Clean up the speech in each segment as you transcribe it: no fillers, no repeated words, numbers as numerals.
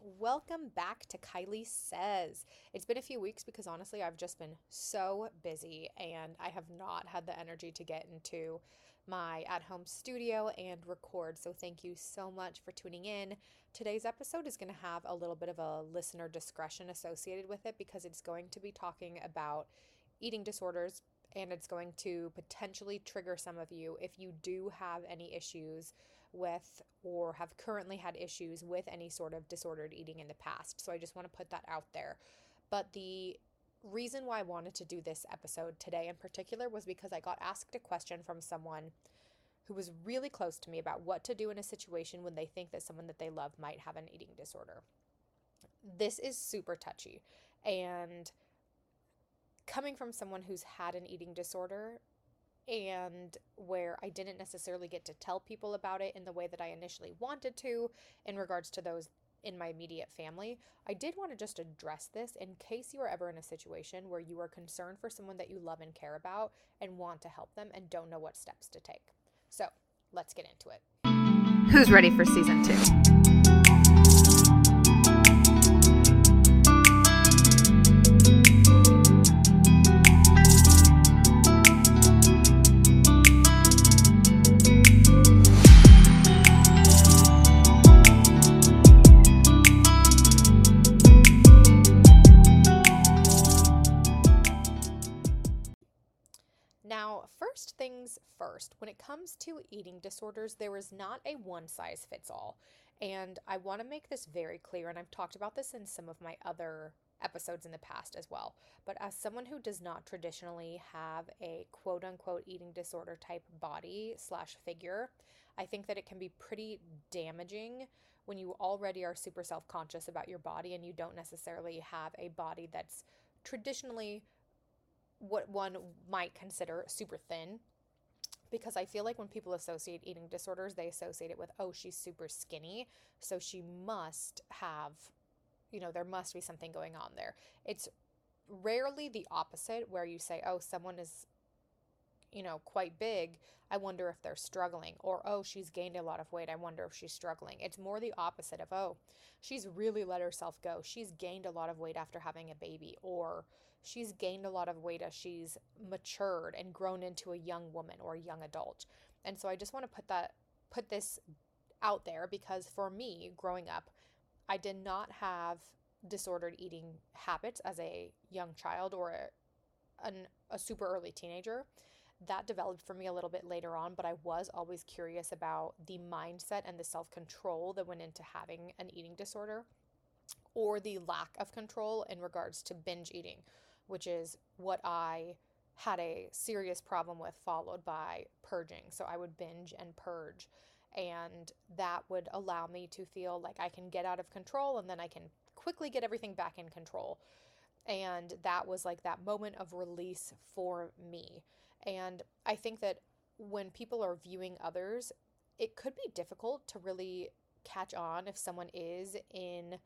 Welcome back to Kylie Says. It's been a few weeks because honestly, I've just been so busy and I have not had the energy to get into my at home studio and record. So, thank you so much for tuning in. Today's episode is going to have a little bit of a listener discretion associated with it because it's going to be talking about eating disorders and it's going to potentially trigger some of you if you do have any issues with or have currently had issues with any sort of disordered eating in the past. So I just want to put that out there. But the reason why I wanted to do this episode today in particular was because I got asked a question from someone who was really close to me about what to do in a situation when they think that someone that they love might have an eating disorder. This is super touchy. And coming from someone who's had an eating disorder, and where I didn't necessarily get to tell people about it in the way that I initially wanted to in regards to those in my immediate family, I did want to just address this in case you are ever in a situation where you are concerned for someone that you love and care about and want to help them and don't know what steps to take. So, let's get into it. Who's ready for season 2? Now, first things first, when it comes to eating disorders, there is not a one size fits all. And I want to make this very clear, and I've talked about this in some of my other episodes in the past as well. But as someone who does not traditionally have a quote unquote eating disorder type body slash figure, I think that it can be pretty damaging when you already are super self conscious about your body and you don't necessarily have a body that's traditionally what one might consider super thin, because I feel like when people associate eating disorders, they associate it with, oh, she's super skinny, so she must have, there must be something going on there. It's rarely the opposite where you say, oh, someone is, quite big, I wonder if they're struggling, or oh, she's gained a lot of weight, I wonder if she's struggling. It's more the opposite of, oh, she's really let herself go, she's gained a lot of weight after having a baby, or she's gained a lot of weight as she's matured and grown into a young woman or a young adult. And so I just want to put this out there because for me, growing up, I did not have disordered eating habits as a young child or a super early teenager. That developed for me a little bit later on, but I was always curious about the mindset and the self-control that went into having an eating disorder, or the lack of control in regards to binge eating, which is what I had a serious problem with, followed by purging. So I would binge and purge, and that would allow me to feel like I can get out of control and then I can quickly get everything back in control. And that was like that moment of release for me. And I think that when people are viewing others, it could be difficult to really catch on if someone is in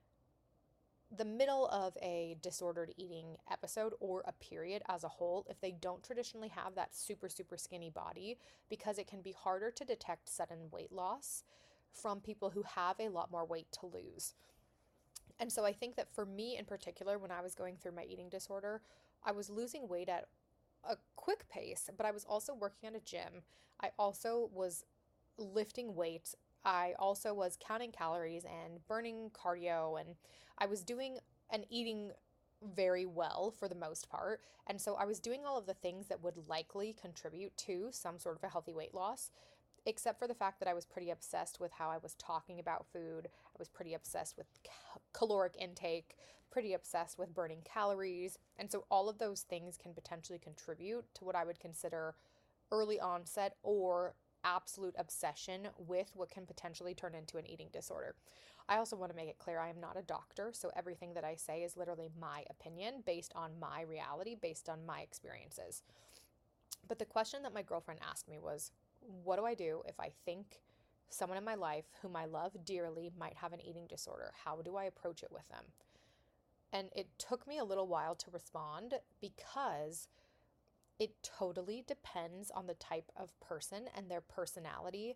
the middle of a disordered eating episode or a period as a whole if they don't traditionally have that super, super skinny body, because it can be harder to detect sudden weight loss from people who have a lot more weight to lose. And so I think that for me in particular, when I was going through my eating disorder, I was losing weight at a quick pace, but I was also working at a gym. I also was lifting weights. I also was counting calories and burning cardio, and I was doing and eating very well for the most part. And so I was doing all of the things that would likely contribute to some sort of a healthy weight loss, except for the fact that I was pretty obsessed with how I was talking about food. I was pretty obsessed with caloric intake, pretty obsessed with burning calories. And so all of those things can potentially contribute to what I would consider early onset or absolute obsession with what can potentially turn into an eating disorder. I also want to make it clear I am not a doctor, so everything that I say is literally my opinion based on my reality, based on my experiences. But the question that my girlfriend asked me was, what do I do if I think someone in my life whom I love dearly might have an eating disorder? How do I approach it with them? And it took me a little while to respond because it totally depends on the type of person and their personality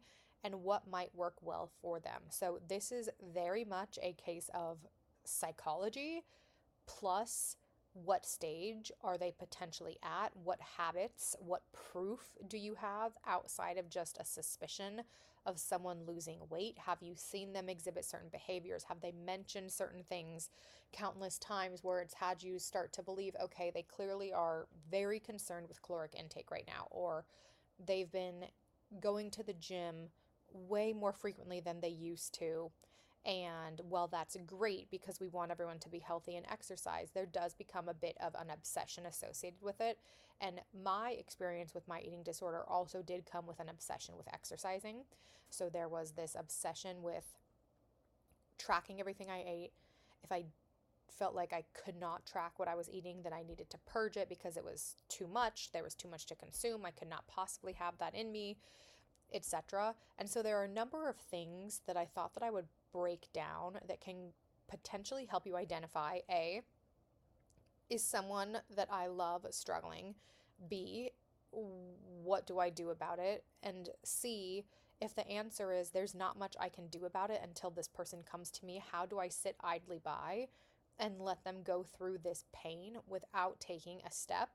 and what might work well for them. So this is very much a case of psychology plus what stage are they potentially at? What habits, what proof do you have outside of just a suspicion of someone losing weight? Have you seen them exhibit certain behaviors? Have they mentioned certain things countless times where it's had you start to believe, okay, they clearly are very concerned with caloric intake right now, or they've been going to the gym way more frequently than they used to. And while that's great because we want everyone to be healthy and exercise, there does become a bit of an obsession associated with it. And my experience with my eating disorder also did come with an obsession with exercising. So there was this obsession with tracking everything I ate. If I felt like I could not track what I was eating, then I needed to purge it because it was too much. There was too much to consume. I could not possibly have that in me, etc. And so there are a number of things that I thought that I would break down that can potentially help you identify: A, is someone that I love struggling? B, what do I do about it? And C, if the answer is there's not much I can do about it until this person comes to me, how do I sit idly by and let them go through this pain without taking a step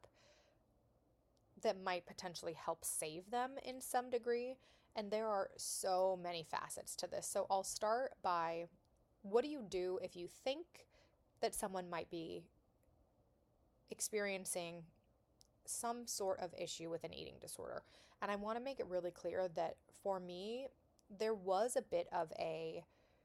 that might potentially help save them in some degree? And there are so many facets to this. So I'll start by, what do you do if you think that someone might be experiencing some sort of issue with an eating disorder? And I want to make it really clear that for me, there was a bit of a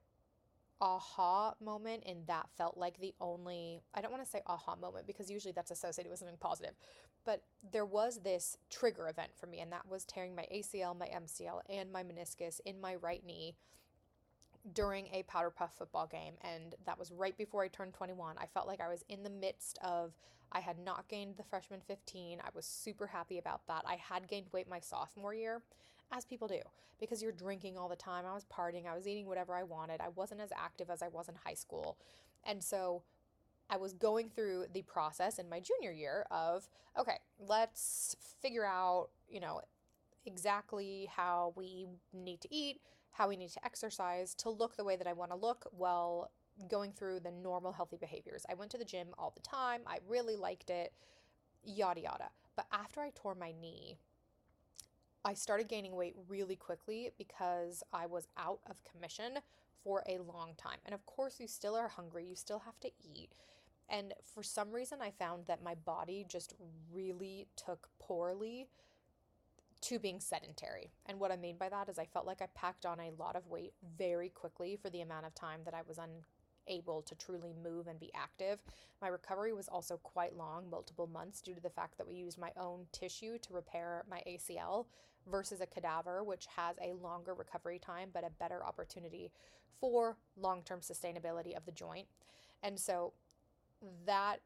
aha moment, and that felt like the only, I don't want to say aha moment because usually that's associated with something positive, but there was this trigger event for me, and that was tearing my ACL, my MCL, and my meniscus in my right knee during a Powder Puff football game. And that was right before I turned 21. I felt like I was in the midst of, I had not gained the freshman 15. I was super happy about that. I had gained weight my sophomore year, as people do, because you're drinking all the time. I was partying, I was eating whatever I wanted. I wasn't as active as I was in high school. And so I was going through the process in my junior year of, okay, let's figure out, exactly how we need to eat, how we need to exercise to look the way that I want to look while going through the normal healthy behaviors. I went to the gym all the time. I really liked it, yada, yada. But after I tore my knee, I started gaining weight really quickly because I was out of commission for a long time. And of course, you still are hungry. You still have to eat. And for some reason, I found that my body just really took poorly to being sedentary. And what I mean by that is I felt like I packed on a lot of weight very quickly for the amount of time that I was unable to truly move and be active. My recovery was also quite long, multiple months, due to the fact that we used my own tissue to repair my ACL versus a cadaver, which has a longer recovery time but a better opportunity for long-term sustainability of the joint. And so that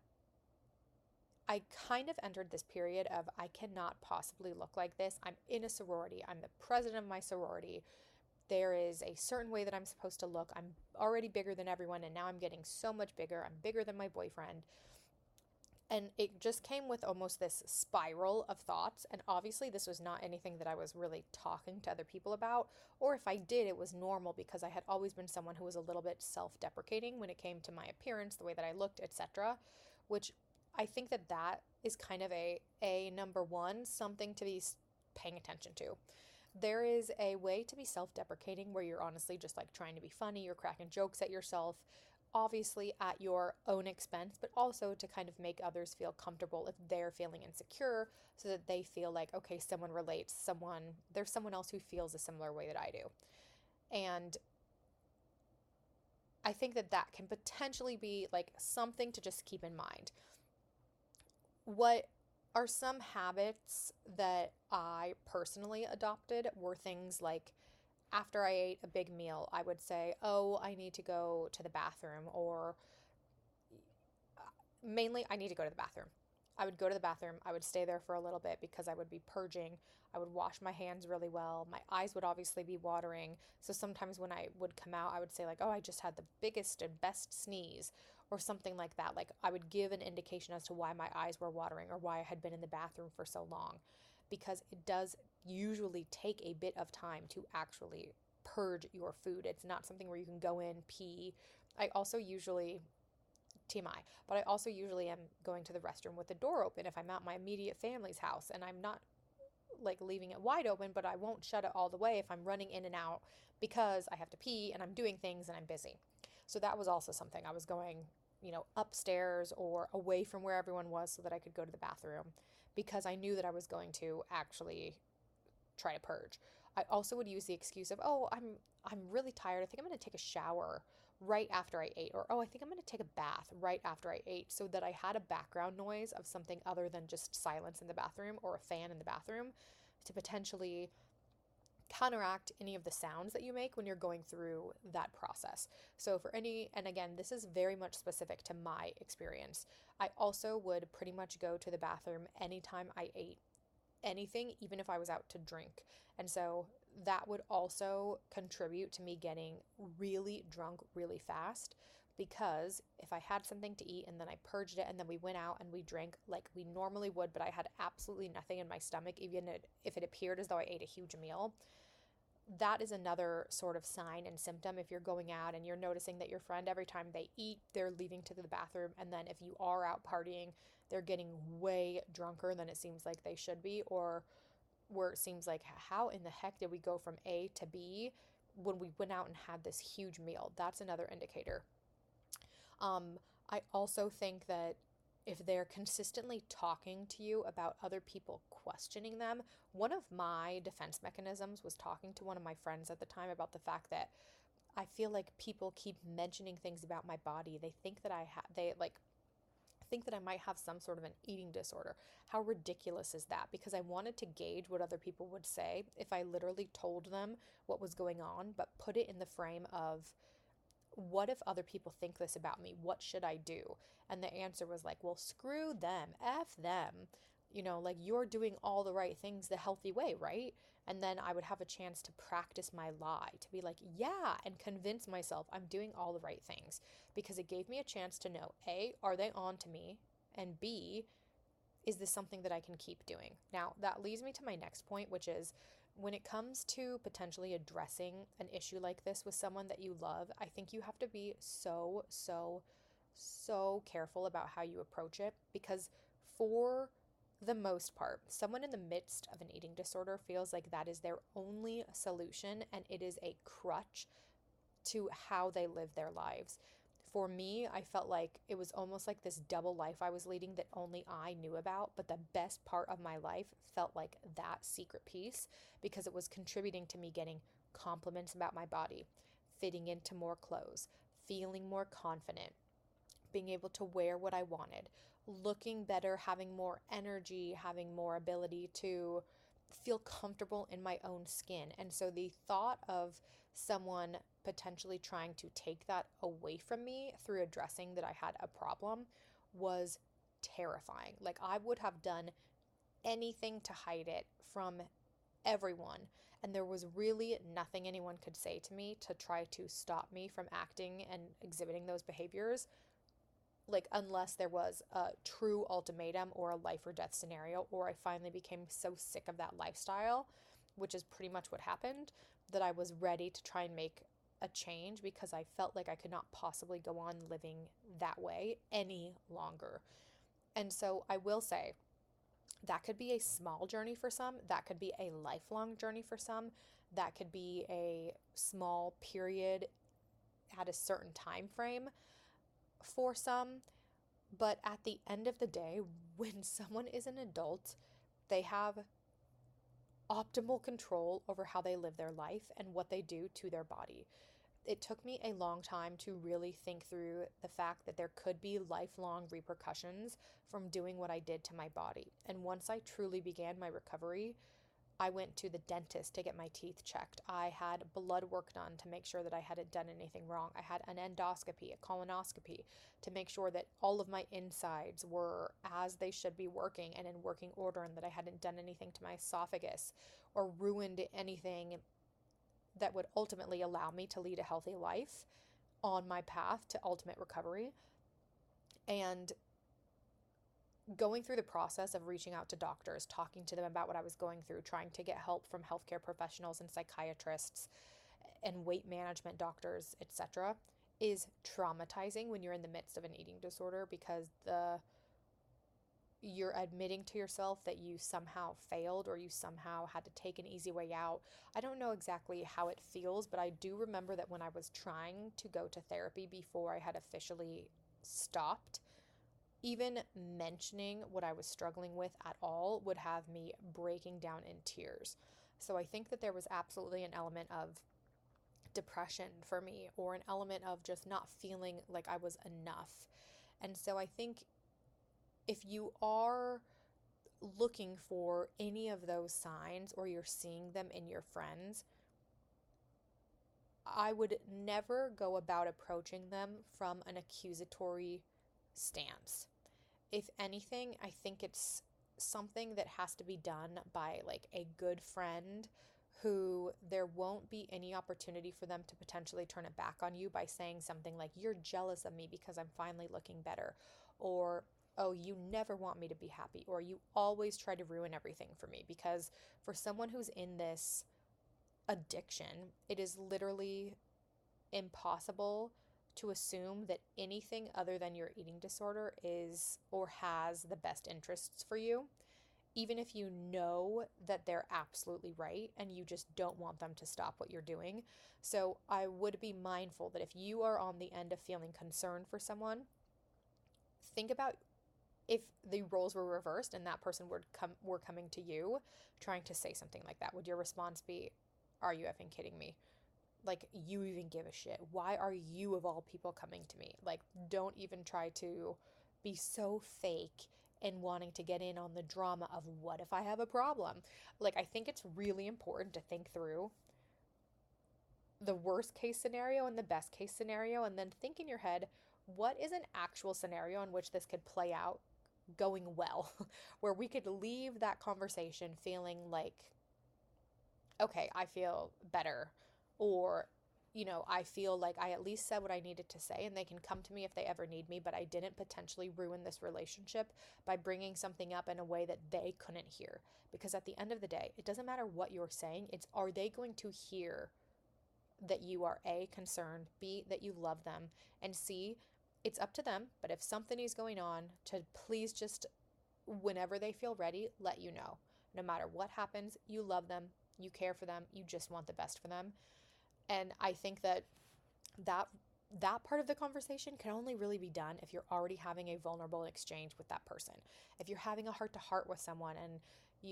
I kind of entered this period of, I cannot possibly look like this. I'm in a sorority. I'm the president of my sorority. There is a certain way that I'm supposed to look. I'm already bigger than everyone, and now I'm getting so much bigger. I'm bigger than my boyfriend. And it just came with almost this spiral of thoughts. And obviously, this was not anything that I was really talking to other people about. Or if I did, it was normal because I had always been someone who was a little bit self-deprecating when it came to my appearance, the way that I looked, etc. Which I think that that is kind of a number one, something to be paying attention to. There is a way to be self-deprecating where you're honestly just like trying to be funny, you're cracking jokes at yourself, obviously at your own expense, but also to kind of make others feel comfortable if they're feeling insecure, so that they feel like, okay, someone relates, there's someone else who feels a similar way that I do. And I think that that can potentially be like something to just keep in mind. What are some habits that I personally adopted were things like, after I ate a big meal, I would say, oh, I need to go to the bathroom, or mainly I need to go to the bathroom. I would go to the bathroom. I would stay there for a little bit because I would be purging. I would wash my hands really well. My eyes would obviously be watering. So sometimes when I would come out, I would say like, oh, I just had the biggest and best sneeze, or something like that. Like I would give an indication as to why my eyes were watering or why I had been in the bathroom for so long, because it does usually take a bit of time to actually purge your food. It's not something where you can go in, pee. I also usually, TMI, but I also usually am going to the restroom with the door open if I'm at my immediate family's house, and I'm not like leaving it wide open, but I won't shut it all the way if I'm running in and out because I have to pee and I'm doing things and I'm busy. So that was also something. I was going, upstairs or away from where everyone was so that I could go to the bathroom because I knew that I was going to actually try to purge. I also would use the excuse of, "Oh, I'm really tired. I think I'm going to take a shower right after I ate," or, "Oh, I think I'm going to take a bath right after I ate," so that I had a background noise of something other than just silence in the bathroom or a fan in the bathroom to potentially counteract any of the sounds that you make when you're going through that process. So and again, this is very much specific to my experience. I also would pretty much go to the bathroom anytime I ate anything, even if I was out to drink. And so that would also contribute to me getting really drunk really fast, because if I had something to eat and then I purged it and then we went out and we drank like we normally would, but I had absolutely nothing in my stomach, even if it appeared as though I ate a huge meal, that is another sort of sign and symptom. If you're going out and you're noticing that your friend, every time they eat, they're leaving to the bathroom, and then if you are out partying, they're getting way drunker than it seems like they should be, or where it seems like, how in the heck did we go from A to B when we went out and had this huge meal? That's another indicator. I also think that if they're consistently talking to you about other people questioning them, one of my defense mechanisms was talking to one of my friends at the time about the fact that I feel like people keep mentioning things about my body. They think that they like think that I might have some sort of an eating disorder. How ridiculous is that? Because I wanted to gauge what other people would say if I literally told them what was going on, but put it in the frame of, what if other people think this about me? What should I do? And the answer was like, well, screw them, F them. Like, you're doing all the right things the healthy way, right? And then I would have a chance to practice my lie, to be like, yeah, and convince myself I'm doing all the right things, because it gave me a chance to know, A, are they on to me? And B, is this something that I can keep doing? Now, that leads me to my next point, which is, when it comes to potentially addressing an issue like this with someone that you love, I think you have to be so, so, so careful about how you approach it, because for the most part, someone in the midst of an eating disorder feels like that is their only solution, and it is a crutch to how they live their lives. For me, I felt like it was almost like this double life I was leading that only I knew about, but the best part of my life felt like that secret piece, because it was contributing to me getting compliments about my body, fitting into more clothes, feeling more confident, being able to wear what I wanted, looking better, having more energy, having more ability to feel comfortable in my own skin. And so the thought of someone potentially trying to take that away from me through addressing that I had a problem was terrifying. Like, I would have done anything to hide it from everyone. And there was really nothing anyone could say to me to try to stop me from acting and exhibiting those behaviors, like, unless there was a true ultimatum or a life or death scenario, or I finally became so sick of that lifestyle, which is pretty much what happened, that I was ready to try and make a change, because I felt like I could not possibly go on living that way any longer. And so I will say, that could be a small journey for some, that could be a lifelong journey for some, that could be a small period at a certain time frame for some. But at the end of the day, when someone is an adult, they have optimal control over how they live their life and what they do to their body. It took me a long time to really think through the fact that there could be lifelong repercussions from doing what I did to my body. And once I truly began my recovery, I went to the dentist to get my teeth checked. I had blood work done to make sure that I hadn't done anything wrong. I had an endoscopy, a colonoscopy, to make sure that all of my insides were as they should be working and in working order, and that I hadn't done anything to my esophagus or ruined anything that would ultimately allow me to lead a healthy life on my path to ultimate recovery. And going through the process of reaching out to doctors, talking to them about what I was going through, trying to get help from healthcare professionals and psychiatrists and weight management doctors, etc., is traumatizing when you're in the midst of an eating disorder, because you're admitting to yourself that you somehow failed or you somehow had to take an easy way out. I don't know exactly how it feels, but I do remember that when I was trying to go to therapy before I had officially stopped, even mentioning what I was struggling with at all would have me breaking down in tears. So I think that there was absolutely an element of depression for me, or an element of just not feeling like I was enough. And so I think if you are looking for any of those signs, or you're seeing them in your friends, I would never go about approaching them from an accusatory stance. If anything, I think it's something that has to be done by like a good friend, who there won't be any opportunity for them to potentially turn it back on you by saying something like, "You're jealous of me because I'm finally looking better," or, "Oh, you never want me to be happy," or, "You always try to ruin everything for me." Because for someone who's in this addiction, it is literally impossible to assume that anything other than your eating disorder is or has the best interests for you, even if you know that they're absolutely right and you just don't want them to stop what you're doing. So I would be mindful that if you are on the end of feeling concern for someone, think about if the roles were reversed and that person were coming to you trying to say something like that. Would your response be, "Are you effing kidding me? Like, you even give a shit? Why are you of all people coming to me?" Like, don't even try to be so fake and wanting to get in on the drama of what if I have a problem. Like, I think it's really important to think through the worst case scenario and the best case scenario, and then think in your head, what is an actual scenario in which this could play out going well, where we could leave that conversation feeling like, okay, I feel better, or, I feel like I at least said what I needed to say, and they can come to me if they ever need me, but I didn't potentially ruin this relationship by bringing something up in a way that they couldn't hear. Because at the end of the day, it doesn't matter what you're saying, it's, are they going to hear that you are A, concerned, B, that you love them, and C, it's up to them, but if something is going on, to please just, whenever they feel ready, let you know. No matter what happens, you love them, you care for them, you just want the best for them. And I think that part of the conversation can only really be done if you're already having a vulnerable exchange with that person. If you're having a heart to heart with someone, and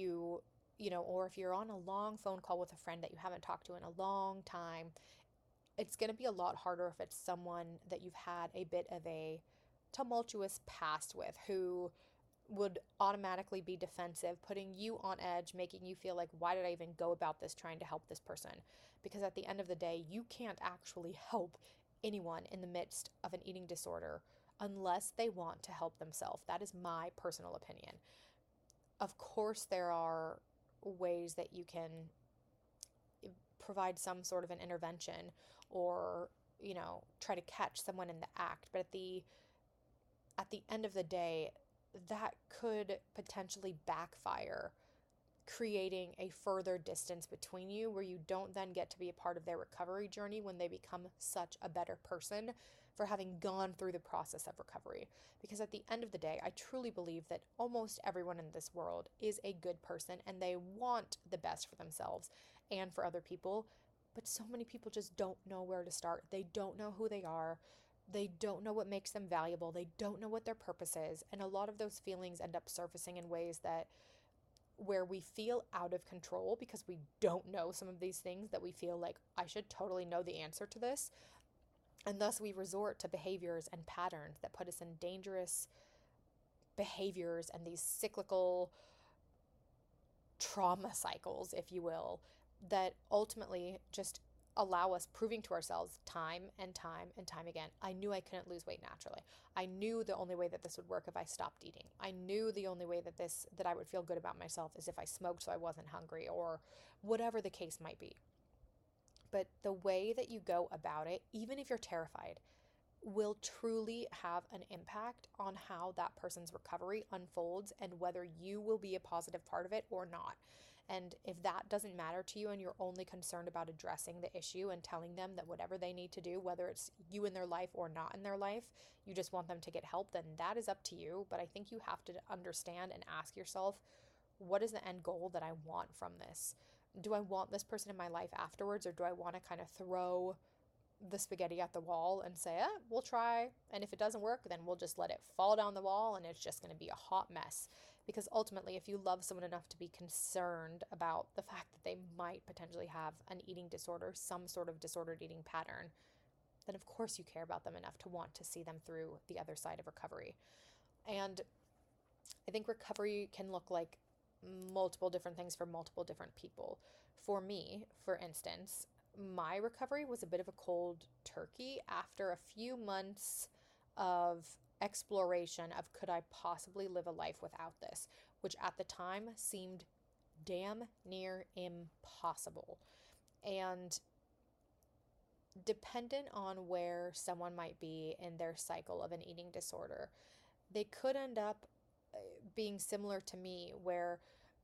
or if you're on a long phone call with a friend that you haven't talked to in a long time, it's going to be a lot harder if it's someone that you've had a bit of a tumultuous past with, who would automatically be defensive, putting you on edge, making you feel like, why did I even go about this trying to help this person? Because at the end of the day, you can't actually help anyone in the midst of an eating disorder unless they want to help themselves. That is my personal opinion. Of course, there are ways that you can provide some sort of an intervention, or, try to catch someone in the act. But at the end of the day, that could potentially backfire, creating a further distance between you, where you don't then get to be a part of their recovery journey when they become such a better person for having gone through the process of recovery. Because at the end of the day, I truly believe that almost everyone in this world is a good person, and they want the best for themselves and for other people. But so many people just don't know where to start. They don't know who they are. They don't know what makes them valuable. They don't know what their purpose is. And a lot of those feelings end up surfacing in ways where we feel out of control, because we don't know some of these things, that we feel like, I should totally know the answer to this. And thus we resort to behaviors and patterns that put us in dangerous behaviors and these cyclical trauma cycles, if you will, that ultimately just allow us proving to ourselves time and time and time again, I knew I couldn't lose weight naturally. I knew the only way that this would work if I stopped eating. I knew the only way that I would feel good about myself is if I smoked so I wasn't hungry, or whatever the case might be. But the way that you go about it, even if you're terrified, will truly have an impact on how that person's recovery unfolds and whether you will be a positive part of it or not. And if that doesn't matter to you and you're only concerned about addressing the issue and telling them that whatever they need to do, whether it's you in their life or not in their life, you just want them to get help, then that is up to you. But I think you have to understand and ask yourself, what is the end goal that I want from this? Do I want this person in my life afterwards, or do I want to kind of throw the spaghetti at the wall and say, we'll try. And if it doesn't work, then we'll just let it fall down the wall and it's just going to be a hot mess. Because ultimately, if you love someone enough to be concerned about the fact that they might potentially have an eating disorder, some sort of disordered eating pattern, then of course you care about them enough to want to see them through the other side of recovery. And I think recovery can look like multiple different things for multiple different people. For me, for instance, my recovery was a bit of a cold turkey after a few months of exploration of could I possibly live a life without this, which at the time seemed damn near impossible. And dependent on where someone might be in their cycle of an eating disorder, they could end up being similar to me, where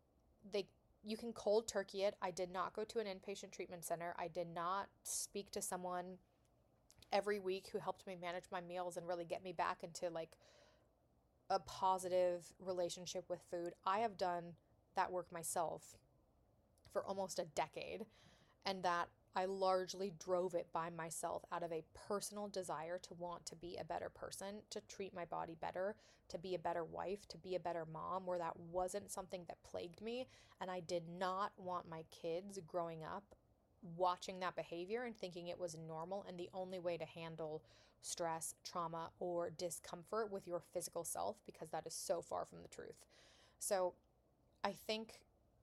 you can cold turkey it. I did not go to an inpatient treatment center. I did not speak to someone every week who helped me manage my meals and really get me back into like a positive relationship with food. I have done that work myself for almost a decade, and that I largely drove it by myself out of a personal desire to want to be a better person, to treat my body better, to be a better wife, to be a better mom, where that wasn't something that plagued me. And I did not want my kids growing up watching that behavior and thinking it was normal and the only way to handle stress, trauma, or discomfort with your physical self, because that is so far from the truth. So I think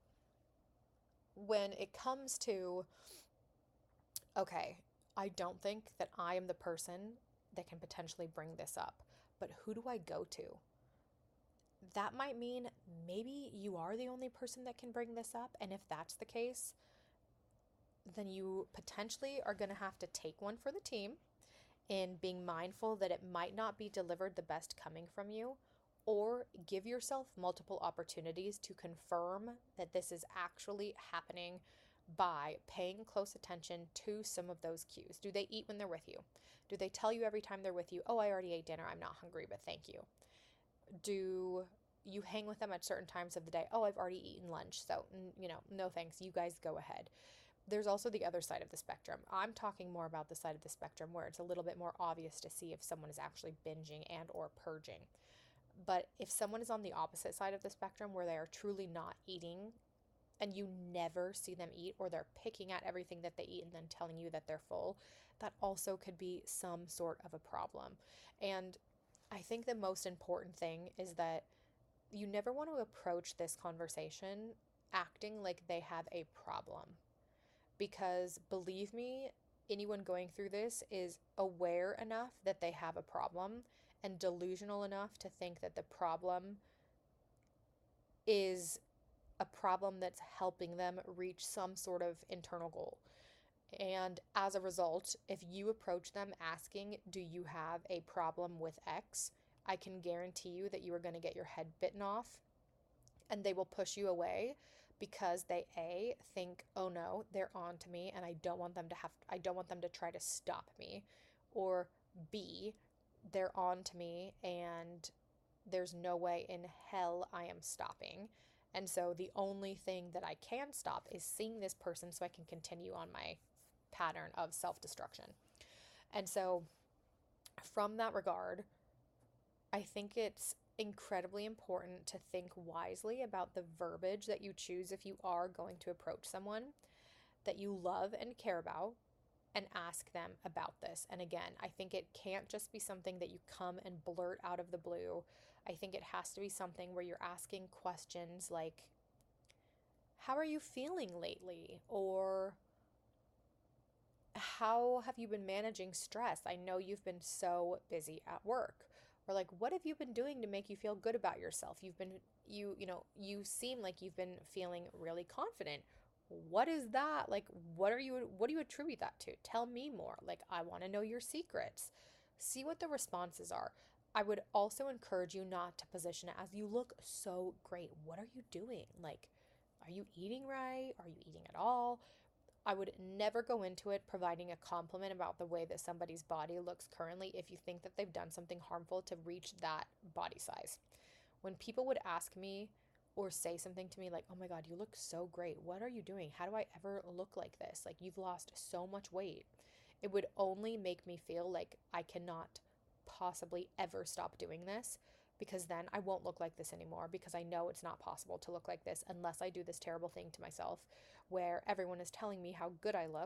when it comes to, okay, I don't think that I am the person that can potentially bring this up, but who do I go to? That might mean maybe you are the only person that can bring this up. And if that's the case, then you potentially are going to have to take one for the team in being mindful that it might not be delivered the best coming from you, or give yourself multiple opportunities to confirm that this is actually happening by paying close attention to some of those cues. Do they eat when they're with you? Do they tell you every time they're with you, oh, I already ate dinner, I'm not hungry, but thank you? Do you hang with them at certain times of the day? Oh, I've already eaten lunch, so, no thanks, you guys go ahead. There's also the other side of the spectrum. I'm talking more about the side of the spectrum where it's a little bit more obvious to see if someone is actually binging and or purging. But if someone is on the opposite side of the spectrum where they are truly not eating and you never see them eat, or they're picking at everything that they eat and then telling you that they're full, that also could be some sort of a problem. And I think the most important thing is that you never want to approach this conversation acting like they have a problem. Because believe me, anyone going through this is aware enough that they have a problem and delusional enough to think that the problem is a problem that's helping them reach some sort of internal goal. And as a result, if you approach them asking, do you have a problem with X? I can guarantee you that you are going to get your head bitten off, and they will push you away because they A, think, oh no, they're on to me and I don't want them to try to stop me. Or B, they're on to me and there's no way in hell I am stopping. And so the only thing that I can stop is seeing this person so I can continue on my pattern of self-destruction. And so from that regard, I think it's incredibly important to think wisely about the verbiage that you choose if you are going to approach someone that you love and care about and ask them about this. And again, I think it can't just be something that you come and blurt out of the blue. I think it has to be something where you're asking questions like, how are you feeling lately? Or how have you been managing stress? I know you've been so busy at work. Or like, what have you been doing to make you feel good about yourself? You seem like you've been feeling really confident. What is that? Like, what do you attribute that to? Tell me more. Like, I want to know your secrets. See what the responses are. I would also encourage you not to position it as, you look so great. What are you doing? Like, are you eating right? Are you eating at all? I would never go into it providing a compliment about the way that somebody's body looks currently if you think that they've done something harmful to reach that body size. When people would ask me or say something to me like, oh my God, you look so great. What are you doing? How do I ever look like this? Like, you've lost so much weight. It would only make me feel like I cannot possibly ever stop doing this, because then I won't look like this anymore, because I know it's not possible to look like this unless I do this terrible thing to myself where everyone is telling me how good I look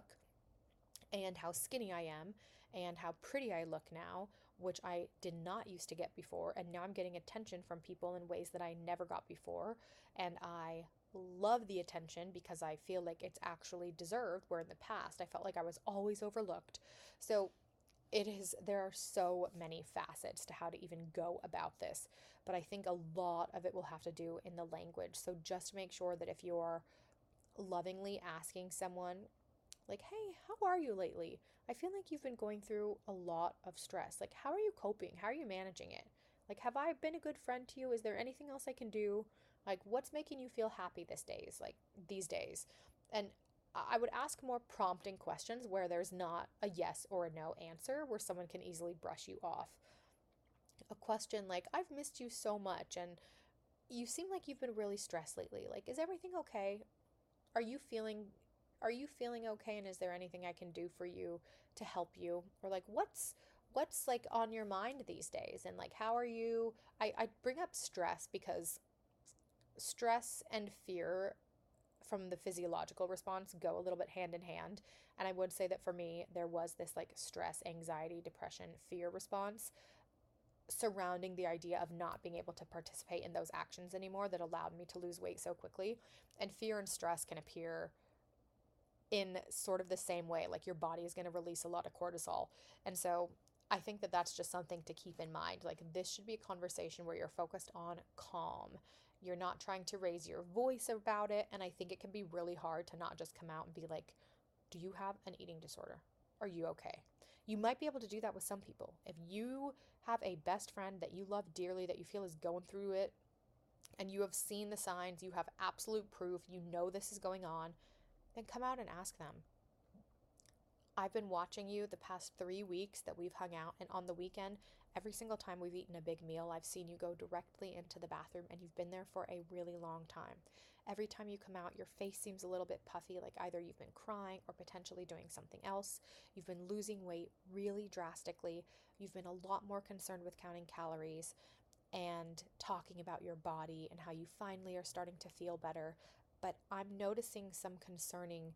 and how skinny I am and how pretty I look now, which I did not used to get before. And now I'm getting attention from people in ways that I never got before. And I love the attention because I feel like it's actually deserved, where in the past I felt like I was always overlooked. So there are so many facets to how to even go about this, but I think a lot of it will have to do in the language. So just make sure that if you're lovingly asking someone, like, hey, how are you lately? I feel like you've been going through a lot of stress. Like, how are you coping? How are you managing it? Like, have I been a good friend to you? Is there anything else I can do? Like, what's making you feel happy these days? And I would ask more prompting questions where there's not a yes or a no answer, where someone can easily brush you off. A question like, I've missed you so much, and you seem like you've been really stressed lately. Like, is everything okay? Are you feeling are you feeling okay, and is there anything I can do for you to help you? Or like, what's like on your mind these days? And like, how are you? I bring up stress because stress and fear from the physiological response go a little bit hand in hand. And I would say that for me, there was this like stress, anxiety, depression, fear response surrounding the idea of not being able to participate in those actions anymore that allowed me to lose weight so quickly. And fear and stress can appear in sort of the same way. Like, your body is going to release a lot of cortisol. And so I think that that's just something to keep in mind. Like, this should be a conversation where you're focused on calm. You're not trying to raise your voice about it. And I think it can be really hard to not just come out and be like, do you have an eating disorder? Are you okay? You might be able to do that with some people. If you have a best friend that you love dearly, that you feel is going through it, and you have seen the signs, you have absolute proof, you know this is going on, then come out and ask them. I've been watching you the past 3 weeks that we've hung out, and on the weekend, every single time we've eaten a big meal, I've seen you go directly into the bathroom, and you've been there for a really long time. Every time you come out, your face seems a little bit puffy, like either you've been crying or potentially doing something else. You've been losing weight really drastically. You've been a lot more concerned with counting calories and talking about your body and how you finally are starting to feel better. But I'm noticing some concerning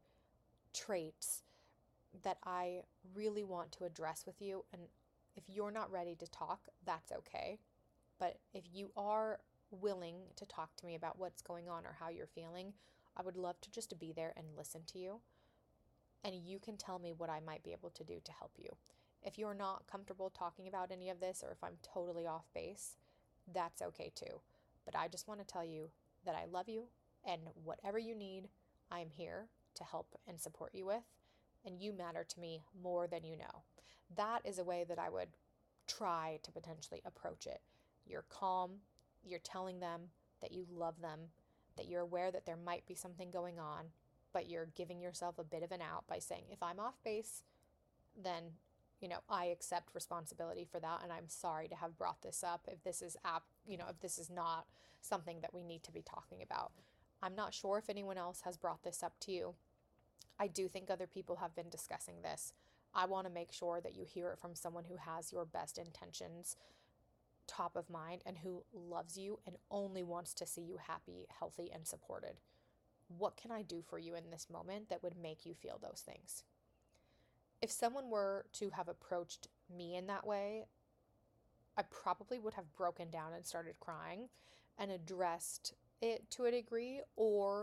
traits that I really want to address with you. And if you're not ready to talk, that's okay. But if you are willing to talk to me about what's going on or how you're feeling, I would love to just be there and listen to you. And you can tell me what I might be able to do to help you. If you're not comfortable talking about any of this, or if I'm totally off base, that's okay too. But I just want to tell you that I love you, and whatever you need, I am here to help and support you with. And you matter to me more than you know. That is a way that I would try to potentially approach it. You're calm, you're telling them that you love them, that you're aware that there might be something going on, but you're giving yourself a bit of an out by saying, if I'm off base, then, I accept responsibility for that, and I'm sorry to have brought this up if this is if this is not something that we need to be talking about. I'm not sure if anyone else has brought this up to you. I do think other people have been discussing this. I want to make sure that you hear it from someone who has your best intentions top of mind and who loves you and only wants to see you happy, healthy, and supported. What can I do for you in this moment that would make you feel those things? If someone were to have approached me in that way, I probably would have broken down and started crying and addressed it to a degree, or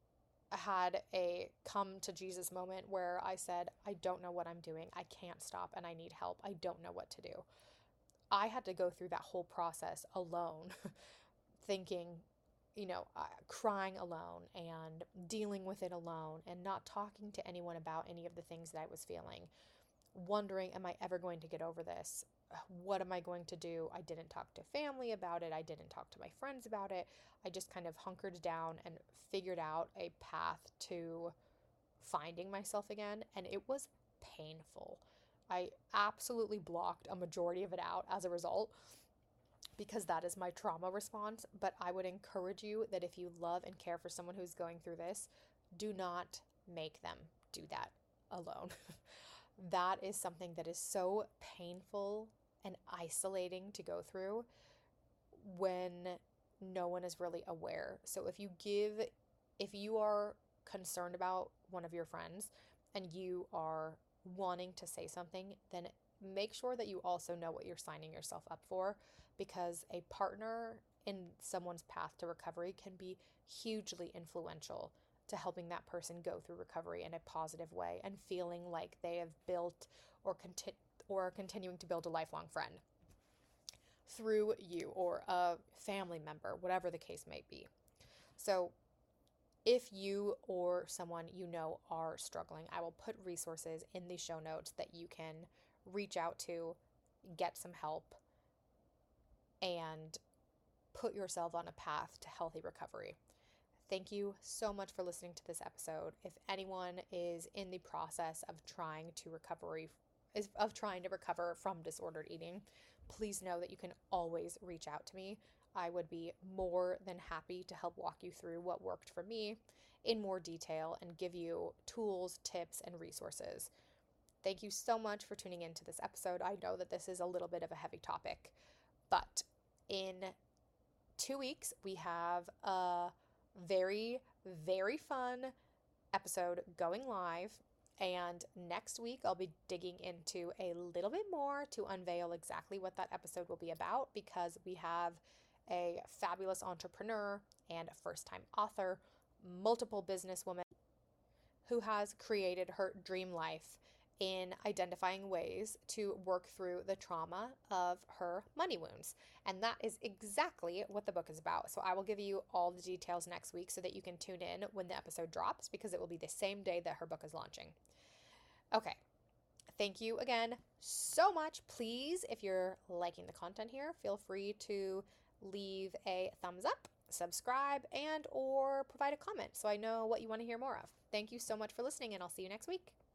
had a come to Jesus moment where I said, I don't know what I'm doing. I can't stop and I need help. I don't know what to do. I had to go through that whole process alone, thinking, crying alone and dealing with it alone and not talking to anyone about any of the things that I was feeling, wondering, am I ever going to get over this? what am I going to do? I didn't talk to family about it. I didn't talk to my friends about it. I just kind of hunkered down and figured out a path to finding myself again. And it was painful. I absolutely blocked a majority of it out as a result because that is my trauma response. But I would encourage you that if you love and care for someone who's going through this, do not make them do that alone. That is something that is so painful and isolating to go through when no one is really aware. So if you are concerned about one of your friends and you are wanting to say something, then make sure that you also know what you're signing yourself up for, because a partner in someone's path to recovery can be hugely influential to helping that person go through recovery in a positive way and feeling like they have built or continuing to build a lifelong friend through you or a family member, whatever the case may be. So if you or someone you know are struggling, I will put resources in the show notes that you can reach out to, get some help, and put yourself on a path to healthy recovery. Thank you so much for listening to this episode. If anyone is in the process of trying to recover from disordered eating, please know that you can always reach out to me. I would be more than happy to help walk you through what worked for me in more detail and give you tools, tips, and resources. Thank you so much for tuning into this episode. I know that this is a little bit of a heavy topic, but in 2 weeks, we have a very, very fun episode going live. And next week, I'll be digging into a little bit more to unveil exactly what that episode will be about, because we have a fabulous entrepreneur and a first-time author, multiple businesswoman who has created her dream life in identifying ways to work through the trauma of her money wounds. And that is exactly what the book is about. So I will give you all the details next week so that you can tune in when the episode drops, because it will be the same day that her book is launching. Okay. Thank you again so much. Please, if you're liking the content here, feel free to leave a thumbs up, subscribe, and or provide a comment so I know what you want to hear more of. Thank you so much for listening, and I'll see you next week.